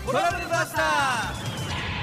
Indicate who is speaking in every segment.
Speaker 1: トラブルバスター。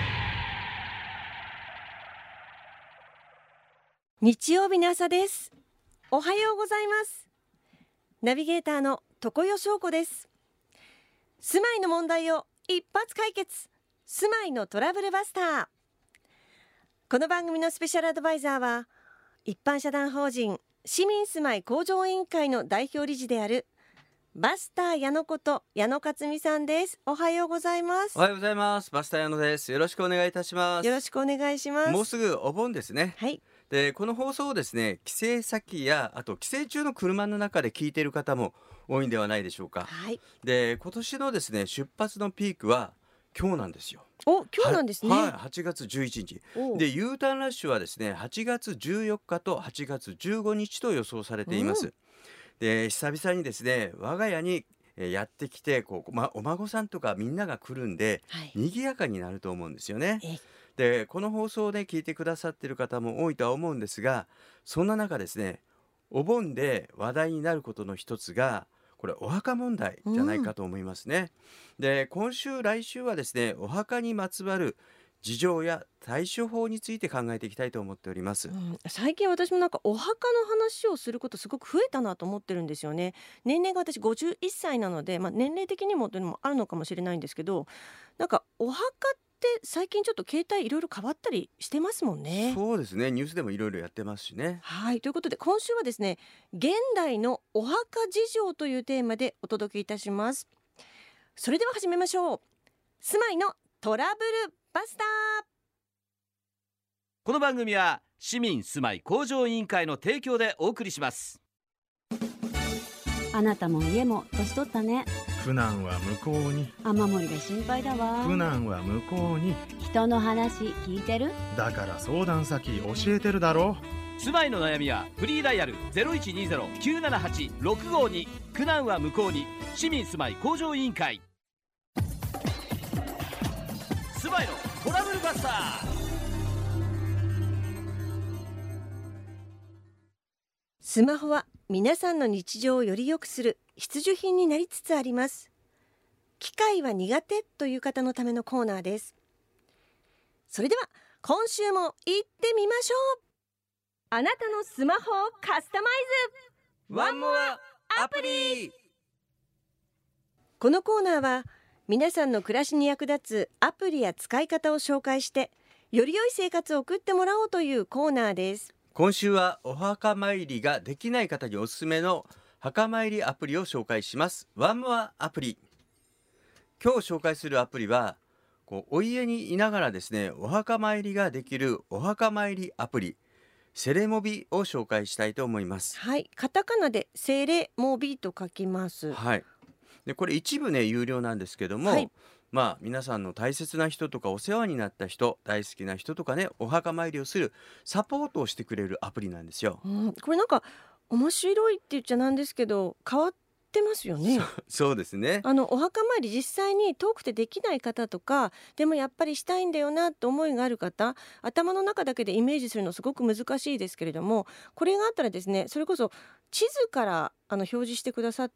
Speaker 2: 日曜日の朝です。おはようございます。ナビゲーターの常世翔子です。住まいの問題を一発解決、住まいのトラブルバスター。この番組のスペシャルアドバイザーは、一般社団法人市民住まい向上委員会の代表理事であるバスター矢野こと矢野克美さんです。おはようございます。
Speaker 1: おはようございます。バスター矢野です。よろしくお願いいたします。
Speaker 2: よろしくお願いします。
Speaker 1: もうすぐお盆ですね。
Speaker 2: はい。
Speaker 1: で、この放送をですね、帰省先やあと帰省中の車の中で聞いている方も多いんではないでしょうか。
Speaker 2: はい。
Speaker 1: で、今年のですね、出発のピークは今日なんですよ。
Speaker 2: お、今日なんですね。
Speaker 1: はい、8月11日で、U ターンラッシュはですね、8月14日と8月15日と予想されています。で、久々にですね、我が家にやってきてお孫さんとかみんなが来るんで、
Speaker 2: はい。
Speaker 1: 賑やかになると思うんですよね。
Speaker 2: え
Speaker 1: で、この放送で聞いてくださっている方も多いとは思うんですが、そんな中ですね、お盆で話題になることの一つがこれお墓問題じゃないかと思いますね。で、今週来週はですね、お墓にまつわる事情や対処法について考えていきたいと思っております。
Speaker 2: 最近私もなんかお墓の話をすることすごく増えたなと思ってるんですよね。年齢が私51歳なので、年齢的にもというのもあるのかもしれないんですけど、なんかお墓って最近ちょっと形態いろいろ変わったりしてますもんね。
Speaker 1: そうですね、ニュースでもいろいろやってますしね。
Speaker 2: はい、ということで今週はですね、現代のお墓事情というテーマでお届けいたします。それでは始めましょう。住まいのトラブルバスター。
Speaker 3: この番組は市民住まい向上委員会の提供でお送りします。
Speaker 4: あなたも家も年取ったね。
Speaker 5: 苦難は向こうに、
Speaker 4: 雨漏りが心配だわ。
Speaker 5: 苦難は向こうに、
Speaker 4: 人の話聞いてる？
Speaker 5: だから相談先教えてるだろ。
Speaker 3: 住まいの悩みはフリーダイヤル 0120-978-652。苦難は向こうに、市民住まい向上委員会。住まいのトラブルバスター。
Speaker 2: スマホは皆さんの日常をより良くする必需品になりつつあります。機械は苦手という方のためのコーナーです。それでは今週も行ってみましょう。あなたのスマホをカスタマイズ
Speaker 1: ワンモアアプリ。
Speaker 2: このコーナーは皆さんの暮らしに役立つアプリや使い方を紹介してより良い生活を送ってもらおうというコーナーです。
Speaker 1: 今週はお墓参りができない方におすすめの墓参りアプリを紹介します。ワンモアアプリ。今日紹介するアプリはお家にいながらですね、お墓参りができるお墓参りアプリセレモビを紹介したいと思います。
Speaker 2: はい、カタカナでセレモビと書きます。
Speaker 1: はい。で、これ一部ね有料なんですけども、
Speaker 2: はい。
Speaker 1: 皆さんの大切な人とかお世話になった人、大好きな人とかね、お墓参りをするサポートをしてくれるアプリなんですよ。
Speaker 2: これなんか面白いって言っちゃなんですけど変わってますよね。
Speaker 1: そうですね。
Speaker 2: お墓参り実際に遠くてできない方とかでもやっぱりしたいんだよなと思いがある方、頭の中だけでイメージするのすごく難しいですけれども、これがあったらですね、それこそ地図から表示してくださって、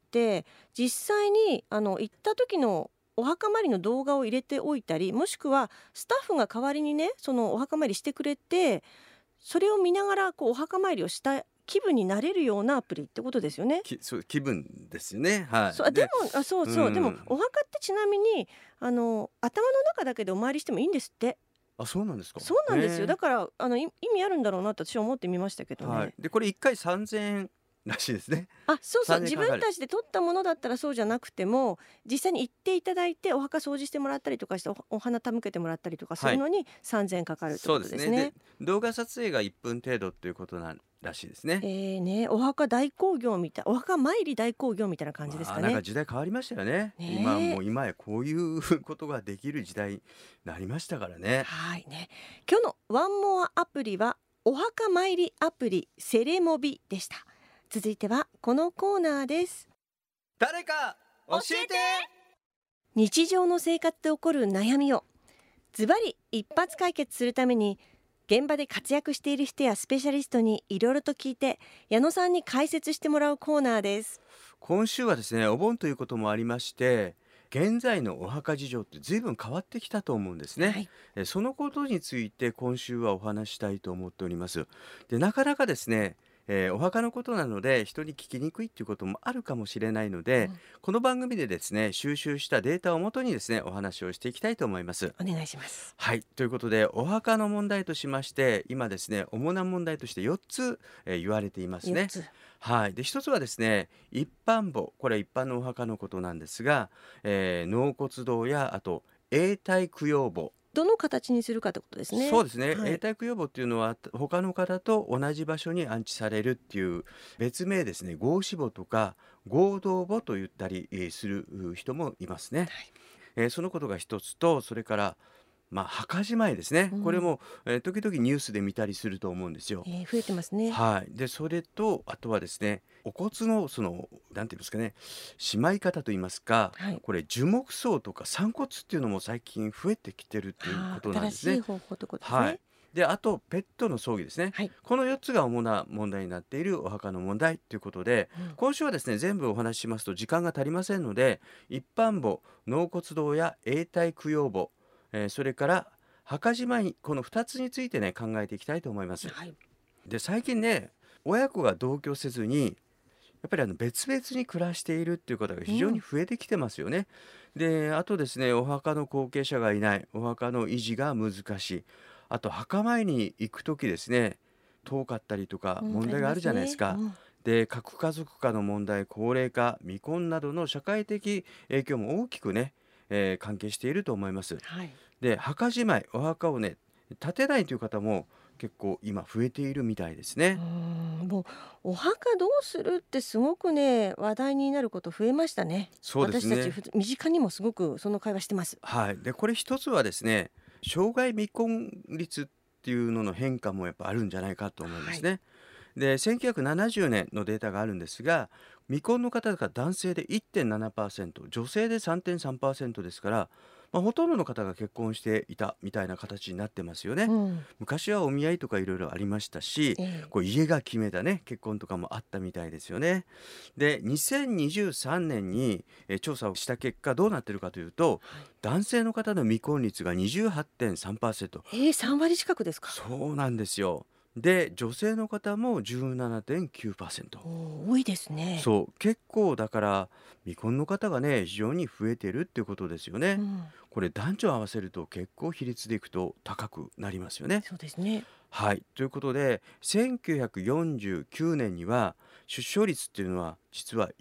Speaker 2: 実際に行った時のお墓参りの動画を入れておいたり、もしくはスタッフが代わりにねそのお墓参りしてくれて、それを見ながらお墓参りをした気分になれるようなアプリってことですよね。
Speaker 1: そう気分ですよね。はい。
Speaker 2: そう、でもそうそう、でも
Speaker 1: ん
Speaker 2: お墓ってちなみに頭の中だけでお参りしてもいいんですって。
Speaker 1: そうなんですか。
Speaker 2: そうなんですよ。
Speaker 1: へ
Speaker 2: だから意味あるんだろうなと私は思ってみましたけどね。
Speaker 1: はい。で、これ1回3000円らしいですね。
Speaker 2: そうそう、
Speaker 1: 3000円
Speaker 2: 自
Speaker 1: かかる。
Speaker 2: 分たちで撮ったものだったらそうじゃなくても、実際に行っていただいてお墓掃除してもらったりとかしてお花手向けてもらったりとかするのに3000円かかるって
Speaker 1: そう
Speaker 2: ことですね。
Speaker 1: ですね。で、動画撮影が1分程度ということらしいですね。
Speaker 2: お墓代行業みたい、お墓参り代行業みたいな感じですかね。
Speaker 1: なんか時代変わりましたよね。
Speaker 2: ねえ
Speaker 1: 今やこういうことができる時代になりましたからね。
Speaker 2: はいね。今日のワンモアアプリはお墓参りアプリセレモビでした。続いてはこのコーナーです。
Speaker 1: 誰か教えて。
Speaker 2: 日常の生活で起こる悩みをズバリ一発解決するために、現場で活躍している人やスペシャリストにいろいろと聞いて矢野さんに解説してもらうコーナーです。
Speaker 1: 今週はですね、お盆ということもありまして、 現在のお墓事情って随分変わってきたと思うんですね。
Speaker 2: はい。
Speaker 1: そのことについて今週はお話ししたいと思っております。で、なかなかですね、お墓のことなので人に聞きにくいっていうこともあるかもしれないので、この番組でですね、収集したデータをもとにですね、お話をしていきたいと思います。
Speaker 2: お願いします。
Speaker 1: はい、ということでお墓の問題としまして、今ですね、主な問題として4つ、言われています
Speaker 2: 4
Speaker 1: ね。
Speaker 2: つ。
Speaker 1: はい、で1つはですね、一般墓、これは一般のお墓のことなんですが、納骨堂やあと永代供養墓、
Speaker 2: どの形にするかってことですね。
Speaker 1: そうですね、永
Speaker 2: はい。
Speaker 1: 代供養墓っていうのは他の方と同じ場所に安置されるっていう別名ですね、合祀墓とか合同墓と言ったりする人もいますね。そのことが一つと、それから墓じまいですね。
Speaker 2: うん。
Speaker 1: これも、時々ニュースで見たりすると思うんですよ。
Speaker 2: 増えてますね。
Speaker 1: はい。で、それと、あとはですね、お骨のなんていうんですかね、しまい方といいますか、
Speaker 2: はい。
Speaker 1: これ樹木葬とか散骨っていうのも最近増えてきてるっていうことなん
Speaker 2: 新
Speaker 1: ですね。
Speaker 2: しい方法ってことです
Speaker 1: はい。
Speaker 2: ね。
Speaker 1: で、あと、ペットの葬儀ですね。
Speaker 2: はい。
Speaker 1: この4つが主な問題になっているお墓の問題ということで、今週はですね、全部お話ししますと時間が足りませんので、一般墓、納骨堂や永代供養墓、それから墓じまい、この2つについてね、考えていきたいと思います。
Speaker 2: はい。
Speaker 1: で、最近ね、親子が同居せずに、やっぱり別々に暮らしているっていう方が非常に増えてきてますよね。で、あとですね、お墓の後継者がいない、お墓の維持が難しい、あと墓参りに行くときですね、遠かったりとか問
Speaker 2: ありま
Speaker 1: 題があるじゃないです
Speaker 2: すね。
Speaker 1: か。で、核家族化の問題、高齢化、未婚などの社会的影響も大きくね、関係していると思います。
Speaker 2: はい。
Speaker 1: で、墓じまい、お墓をね、建てないという方も結構今増えているみたいですね。
Speaker 2: もうお墓どうするってすごくね、話題になること増えましたね。
Speaker 1: そうですね。
Speaker 2: 私たち身近にもすごくその会話してます。
Speaker 1: はい。で、これ一つはですね、生涯未婚率っていうのの変化もやっぱあるんじゃないかと思いま
Speaker 2: はい。
Speaker 1: すね。で、1970年のデータがあるんですが、未婚の方が男性で 1.7%、女性で 3.3% ですから、ほとんどの方が結婚していたみたいな形になってますよね。
Speaker 2: うん。
Speaker 1: 昔はお見合いとかいろいろありましたし、
Speaker 2: ええ。
Speaker 1: こう家が決めたね、結婚とかもあったみたいですよね。で、2023年に調査をした結果どうなってるかというと、
Speaker 2: はい。
Speaker 1: 男性の方の未婚率が 28.3%。
Speaker 2: 3割近くですか。
Speaker 1: そうなんですよ。で、女性の方も 17.9%。
Speaker 2: 多いですね。
Speaker 1: そう、結構だから未婚の方がね、非常に増えてるっていうことですよね。
Speaker 2: うん。
Speaker 1: これ男女合わせると結構比率でいくと高くなりますよね。
Speaker 2: そうですね。
Speaker 1: はい。ということで、1949年には出生率っていうのは実は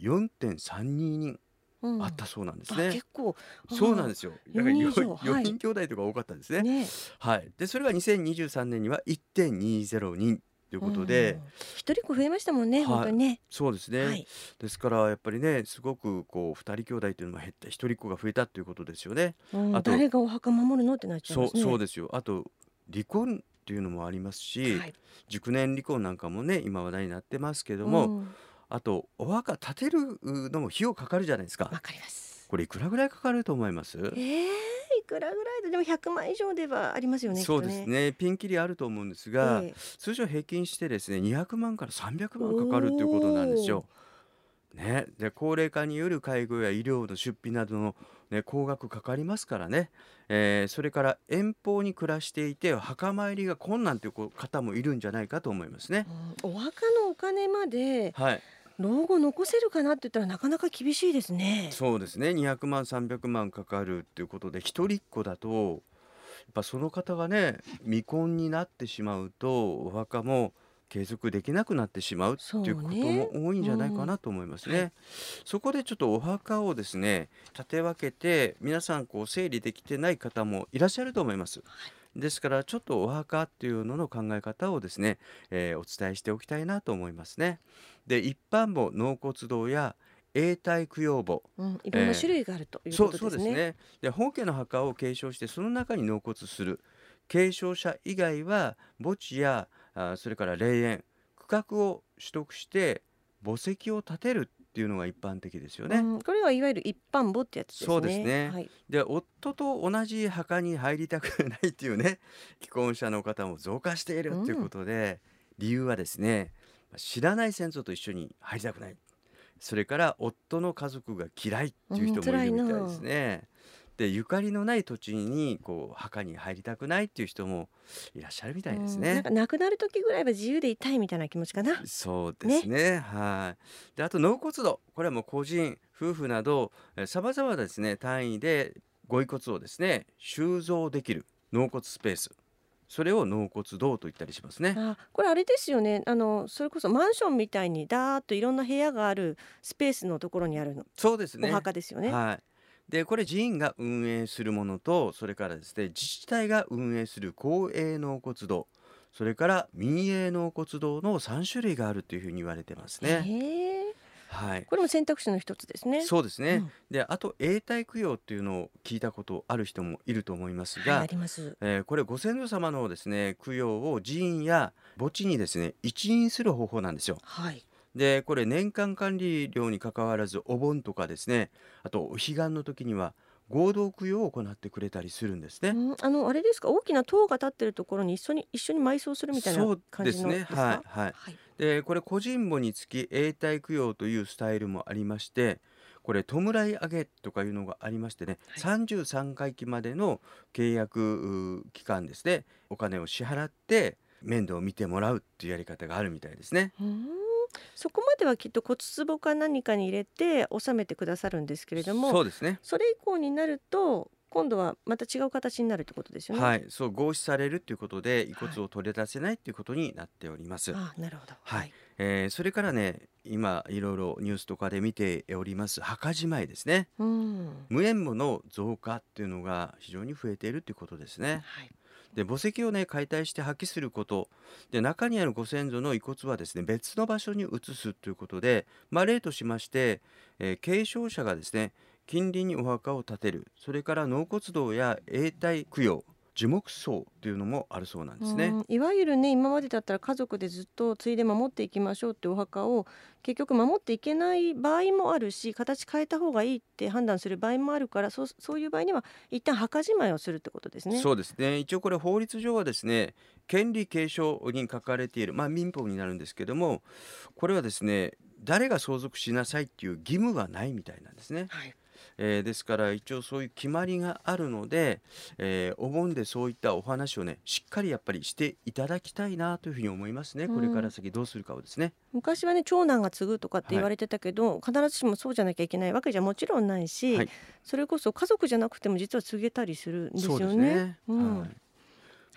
Speaker 1: 4.32人あったそうなんですね。
Speaker 2: 結構、
Speaker 1: そうなんですよ。だから
Speaker 2: 4人以上。
Speaker 1: 4
Speaker 2: はい。
Speaker 1: 人兄弟とか多かったんですね。
Speaker 2: ね。
Speaker 1: はい。で、それが2023年には1.20人ということで、
Speaker 2: 一人っ子増えましたもんね、本
Speaker 1: はい。
Speaker 2: 当にね。
Speaker 1: そうですね。
Speaker 2: はい。
Speaker 1: ですからやっぱりね、すごくこう2人兄弟というのも減って一人っ子が増えたということですよね。あと、
Speaker 2: 誰がお墓守るのってなっちゃいますね。
Speaker 1: そうですよ。あと離婚っていうのもありますし、
Speaker 2: はい。
Speaker 1: 熟年離婚なんかもね、今話題になってますけども、
Speaker 2: うん。
Speaker 1: あとお墓建てるのも費用かかるじゃないですか。
Speaker 2: わかります。
Speaker 1: これいくらぐらいかかると思います？
Speaker 2: いくらぐらいでも100万以上ではありますよね、きっ
Speaker 1: そう
Speaker 2: とね。
Speaker 1: ですね。ピンキリあると思うんですが、
Speaker 2: ええ。
Speaker 1: 通常平均してですね、200万から300万かかるということなんです
Speaker 2: おお。
Speaker 1: よ。ね。で、高齢化による介護や医療の出費などのね、高額かかりますからね。それから遠方に暮らしていて墓参りが困難という方もいるんじゃないかと思いますね。
Speaker 2: お墓のお金まで
Speaker 1: はい。
Speaker 2: 老後残せるかなって言ったらなかなか厳しいですね。
Speaker 1: そうですね。200万、300万かかるっていうことで、一人っ子だと、やっぱその方がね、未婚になってしまうと、お墓も継続できなくなってしまうっていう
Speaker 2: そう
Speaker 1: こと
Speaker 2: ね。
Speaker 1: も多いんじゃないかなと思います
Speaker 2: はい。
Speaker 1: ね。そこでちょっとお墓をですね、立て分けて、皆さんこう整理できてない方もいらっしゃると思います。ですからちょっとお墓っていうのの考え方をですね、お伝えしておきたいなと思いますね。で、一般墓、納骨堂や永代供養墓、
Speaker 2: いろんな種類があるということ
Speaker 1: そう
Speaker 2: ですね。
Speaker 1: ですね。で、本家の墓を継承してその中に納骨する。継承者以外は墓地やそれから霊園、区画を取得して墓石を建てるっていうのが一般的ですよね。
Speaker 2: これはいわゆる一般墓ってやつで
Speaker 1: そうです
Speaker 2: すね。
Speaker 1: ね。
Speaker 2: はい。
Speaker 1: で、夫と同じ墓に入りたくないっていうね、既婚者の方も増加しているっていうことで、理由はですね、知らない先祖と一緒に入りたくない。 それから夫の家族が嫌いっていう人もいるみたいですね。で、ゆかりのない土地に墓に入りたくないっていう人もいらっしゃるみたいですね。
Speaker 2: なんか亡くなる時ぐらいは自由でいたいみたいな気持ちかな。
Speaker 1: そうですね。はい。で、あと納骨堂、これはもう個人、夫婦などさまざまなですね単位でご遺骨をですね収蔵できる納骨スペース、それを納骨堂と言ったりしますね。
Speaker 2: これあれですよね。それこそマンションみたいにダーッといろんな部屋があるスペースのところにあるのお
Speaker 1: そうですね。
Speaker 2: 墓ですよね。
Speaker 1: はい。で、これ寺院が運営するものと、それからですね、自治体が運営する公営納骨堂、それから民営納骨堂の3種類があるというふうに言われてますね。
Speaker 2: へえ。
Speaker 1: はい。
Speaker 2: これも選択肢の一つですね。
Speaker 1: そうですね。
Speaker 2: うん。
Speaker 1: で、あと永代供養っていうのを聞いたことある人もいると思います
Speaker 2: はい、あ
Speaker 1: が、
Speaker 2: ります。
Speaker 1: これご先祖様のですね供養を寺院や墓地にですね一任する方法なんですよ。
Speaker 2: はい。
Speaker 1: で、これ年間管理料に関わらずお盆とかですね、あとお彼岸の時には合同供養を行ってくれたりするんですね。
Speaker 2: あれですか、大きな塔が立ってるところに一緒に埋葬するみたいな
Speaker 1: そう
Speaker 2: 感じ
Speaker 1: ですね。
Speaker 2: のですか？
Speaker 1: はいはい。
Speaker 2: はい。
Speaker 1: で、これ個人墓につき永代供養というスタイルもありまして、これ弔い上げとかいうのがありましてね、
Speaker 2: はい。
Speaker 1: 33回忌までの契約期間ですね、お金を支払って面倒を見てもらうっていうやり方があるみたいですね。
Speaker 2: そこまではきっと骨壺か何かに入れて収めてくださるんですけれども、
Speaker 1: そうですね。
Speaker 2: それ以降になると今度はまた違う形になるってことですよね。
Speaker 1: はい、そう合祀されるということで遺骨
Speaker 2: はい。
Speaker 1: を取り出せないということになっております。
Speaker 2: なるほど。
Speaker 1: はい。
Speaker 2: はい。
Speaker 1: それからね、今いろいろニュースとかで見ております墓じまいですね。
Speaker 2: うん。
Speaker 1: 無縁墓の増加っていうのが非常に増えているということですね。
Speaker 2: はい。
Speaker 1: で、墓石をね解体して破棄すること、で中にあるご先祖の遺骨はですね別の場所に移すということで、例としまして、継承者がですね近隣にお墓を建てる、それから納骨堂や永代供養、樹木葬というのもあるそうなんですね。
Speaker 2: いわゆるね、今までだったら家族でずっと継いで守っていきましょうってお墓を結局守っていけない場合もあるし、形変えた方がいいって判断する場合もあるから、そういう場合には一旦墓じまいをするってことですね。
Speaker 1: そうですね。一応これ法律上はですね、権利継承に書かれている、民法になるんですけども、これはですね、誰が相続しなさいっていう義務はないみたいなんですね。
Speaker 2: はい。
Speaker 1: ですから一応そういう決まりがあるので、お盆でそういったお話をねしっかりやっぱりしていただきたいなというふうに思いますね。これから先どうするかをですね。
Speaker 2: 昔はね、長男が継ぐとかって言
Speaker 1: はい。
Speaker 2: われてたけど、必ずしもそうじゃなきゃいけないわけじゃもちろんない
Speaker 1: は
Speaker 2: し、
Speaker 1: い。
Speaker 2: それこそ家族じゃなくても実は継げたりするんです
Speaker 1: そうです
Speaker 2: よね。
Speaker 1: ね。はい。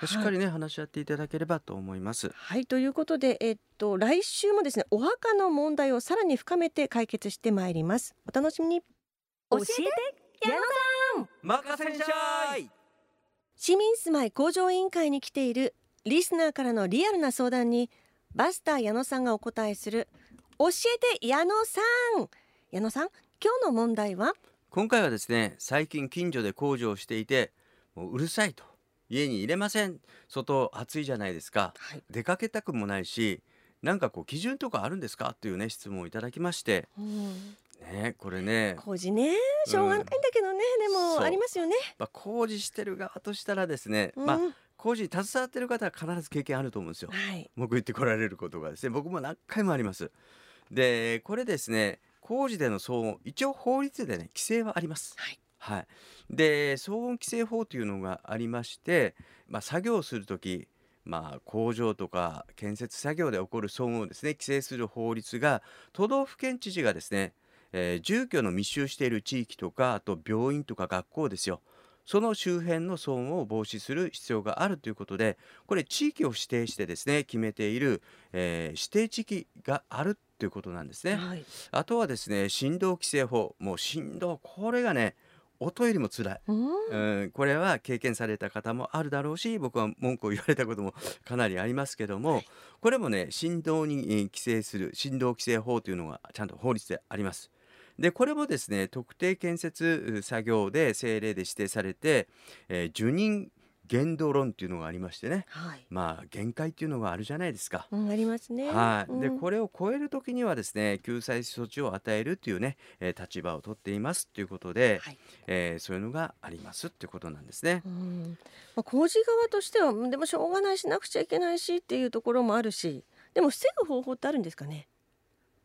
Speaker 1: しっ
Speaker 2: はい。
Speaker 1: かりね話し合っていただければと思います。
Speaker 2: はい、ということで、来週もですね、お墓の問題をさらに深めて解決してまいります。お楽しみに。教えて矢野さん。
Speaker 1: 任せんしゃい。
Speaker 2: 市民住まい向上委員会に来ているリスナーからのリアルな相談にバスター矢野さんがお答えする教えて矢野さん。矢野さん、今日の問題は？
Speaker 1: 今回はですね、最近近所で工事をしていて、もううるさいと、家に入れません、外暑いじゃないですか、
Speaker 2: はい。
Speaker 1: 出かけたくもないし、なんか基準とかあるんですかというね質問をいただきまして、これね、
Speaker 2: 工事ね、しょうがないんだけどね、でもあり
Speaker 1: そ
Speaker 2: ますよね。
Speaker 1: う、工事してる側としたらですね、工事に携わってる方は必ず経験あると思うんですよ。
Speaker 2: はい。
Speaker 1: 文句言ってこられることがですね、僕も何回もあります。で、これですね、工事での騒音、一応法律でね規制はあります。
Speaker 2: はい。
Speaker 1: はい。で、騒音規制法というのがありまして、作業をするとき、工場とか建設作業で起こる騒音をですね規制する法律が都道府県知事がですね、住居の密集している地域とか、あと病院とか学校ですよ、その周辺の騒音を防止する必要があるということで、これ地域を指定してですね決めている、指定地域があるということなんですね。
Speaker 2: はい。
Speaker 1: あとはですね、振動規制法、もう振動、これがね音よりも辛い。これは経験された方もあるだろうし、僕は文句を言われたこともかなりありますけども、これもね振動に規制する振動規制法というのがちゃんと法律であります。で、これもですね特定建設作業で政令で指定されて、受任限度論っていうのがありましてね、
Speaker 2: はい。
Speaker 1: 限界っていうのがあるじゃないですか。
Speaker 2: ありますね。
Speaker 1: はい。で、これを超えるときにはですね、救済措置を与えるというね、立場を取っていますということで、
Speaker 2: はい。
Speaker 1: そういうのがありますっていうことなんですね。
Speaker 2: 工事側としては、でもしょうがないしなくちゃいけないしっていうところもあるし、でも防ぐ方法ってあるんですかね？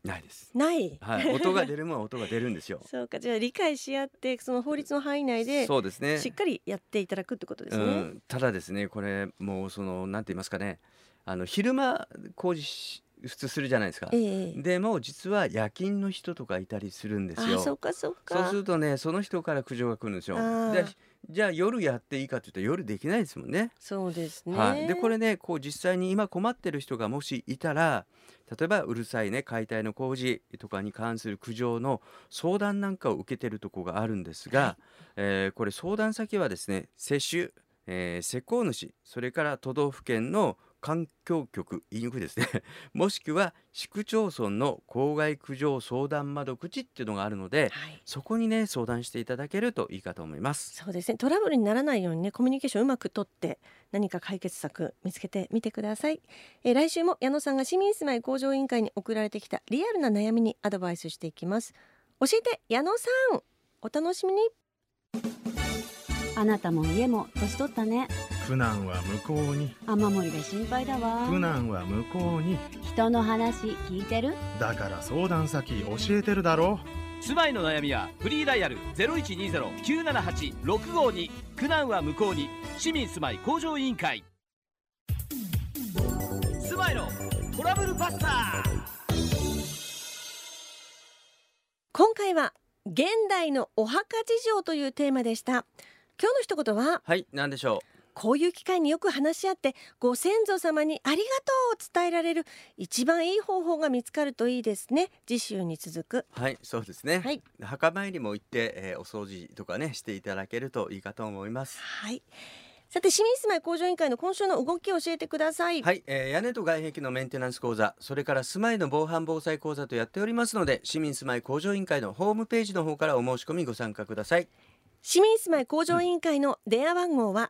Speaker 1: ないです。
Speaker 2: ない。
Speaker 1: はい、音が出るもんは音が出るんですよ。
Speaker 2: そうか、じゃあ理解し合ってその法律の範囲内で
Speaker 1: そうですね。
Speaker 2: しっかりやっていただくってことですね。
Speaker 1: ただですね、これもうなんて言いますかね、昼間工事普通するじゃないですか。でも実は夜勤の人とかいたりするんですよ。
Speaker 2: そうかそうか。
Speaker 1: そうするとね、その人から苦情が来るんですよ。で、じゃあ夜やっていいかというと夜できないですもんね。
Speaker 2: そうですね。
Speaker 1: はい、でこれね、実際に今困ってる人がもしいたら、例えばうるさいね解体の工事とかに関する苦情の相談なんかを受けてるところがあるんですが、これ相談先はですね、施主、施工主、それから都道府県の環境局、言いにくいですねもしくは市区町村の公害苦情相談窓口っていうのがあるので、そこにね相談していただけるといいかと思います。
Speaker 2: そうですね、トラブルにならないようにね、コミュニケーションうまくとって何か解決策見つけてみてください。来週も矢野さんが市民住まい向上委員会に送られてきたリアルな悩みにアドバイスしていきます。教えて矢野さん、お楽しみに。
Speaker 4: あなたも家も年取ったね。
Speaker 5: 苦難は向こうに。
Speaker 4: 雨漏りが心配だわ。
Speaker 5: 苦難は向こうに。
Speaker 4: 人の話聞いてる？
Speaker 5: だから相談先教えてるだろ。
Speaker 3: 住まいの悩みはフリーダイヤル 0120-978-652。苦難は向こうに。市民住まい向上委員会。住まいのトラブルバスター。
Speaker 2: 今回は現代のお墓事情というテーマでした。今日の一言は、
Speaker 1: はい、何でしょう。
Speaker 2: こういう機会によく話し合ってご先祖様にありがとうを伝えられる一番いい方法が見つかるといいですね。次週に続く。
Speaker 1: はい、そうですね、
Speaker 2: はい、
Speaker 1: 墓参りも行って、お掃除とかねしていただけるといいかと思います。
Speaker 2: はい、さて市民住まい向上委員会の今週の動きを教えてください。
Speaker 1: はい、屋根と外壁のメンテナンス講座、それから住まいの防犯防災講座とやっておりますので、市民住まい向上委員会のホームページの方からお申し込みご参加ください。
Speaker 2: 市民住まい向上委員会の電話番号は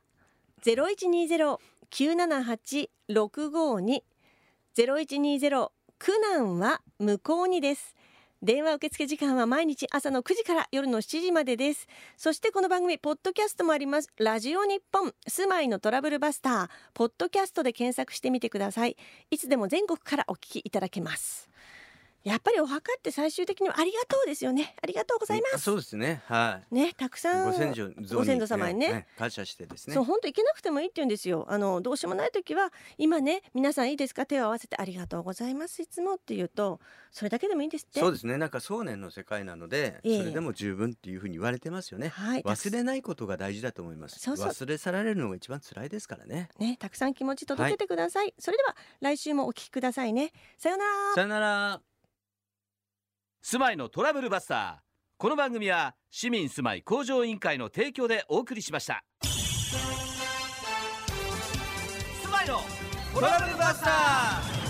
Speaker 2: 0120-978-652 0120 苦難は向こうにです。電話受付時間は毎日朝の9時から夜の7時までです。そしてこの番組ポッドキャストもあります。ラジオ日本住まいのトラブルバスターポッドキャストで検索してみてください。いつでも全国からお聞きいただけます。やっぱりお墓って最終的にはありがとうですよね。ありがとうございます。
Speaker 1: そうですね、はい、
Speaker 2: ね、たくさん
Speaker 1: ご先祖
Speaker 2: 様にね、
Speaker 1: 感謝してですね。
Speaker 2: そう、本当行けなくてもいいって言うんですよ。どうしようもない時は今ね、皆さんいいですか、手を合わせてありがとうございますいつもって言うと、それだけでもいいんですって。
Speaker 1: そうですね、なんか想念の世界なので、それでも十分っていうふうに言われてますよね。
Speaker 2: はい、
Speaker 1: 忘れないことが大事だと思います。
Speaker 2: そうそう、
Speaker 1: 忘れ去られるのが一番辛いですからね。
Speaker 2: ね、たくさん気持ち届けてください。それでは来週もお聞きくださいね。さよなら。
Speaker 1: さよなら。
Speaker 3: 住まいのトラブルバスター。この番組は市民住まい向上委員会の提供でお送りしました。住まいのトラブルバスター。